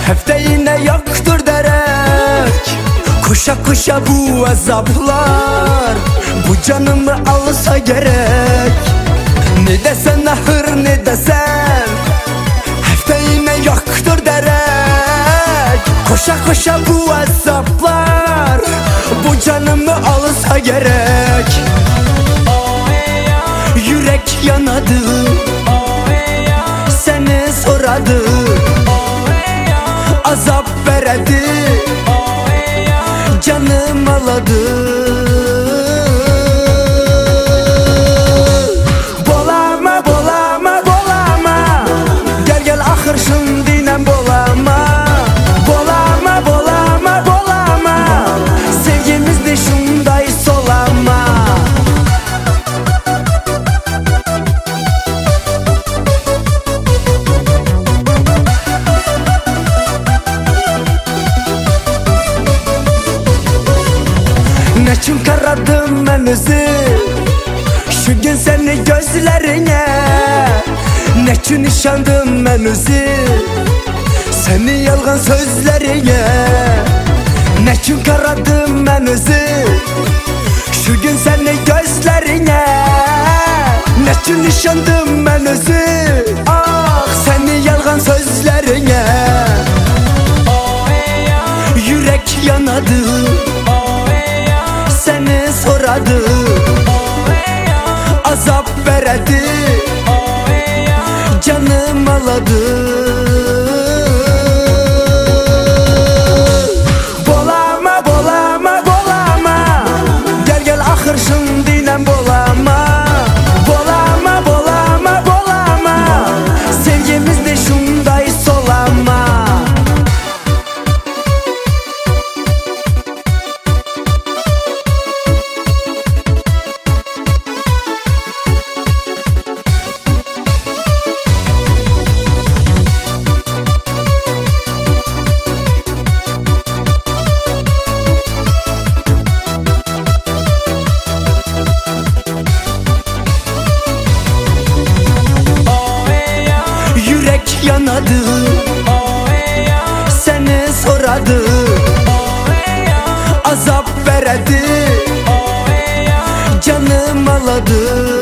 Həftə yine yoktur derek. Koşa koşa bu azaplar bu canımı alsa gerek. Ne desen ahır ne desen, həftə yine yoktur derek. Koşa koşa bu azaplar bu canımı alsa gerek. Yürek yanadı, seni soradı, azap veredi, canım aladı. Bolama, bolama, bolama, gel gel ahır şundinen bolama. Bolama, bolama, bolama, sevgimiz de şunday solama. Ne için karadım ben özü şu gün seni gözlerine. Ne için nişandım ben özü seni yalgan sözlerine. Ne için karadım ben özü şu gün seni gözlerine. Ne için nişandım ben özü ah seni yalgan sözlerine. Yürek yanadı, seni soradı, azap veredi, canım aladı. Bolama, bolama, bolama, gel gel ahır şundinen bolama. Bolama, bolama, bolama, sevgimiz de şunday solama. Yürek yanadı, seni soradı, azap veredi, canım aladı.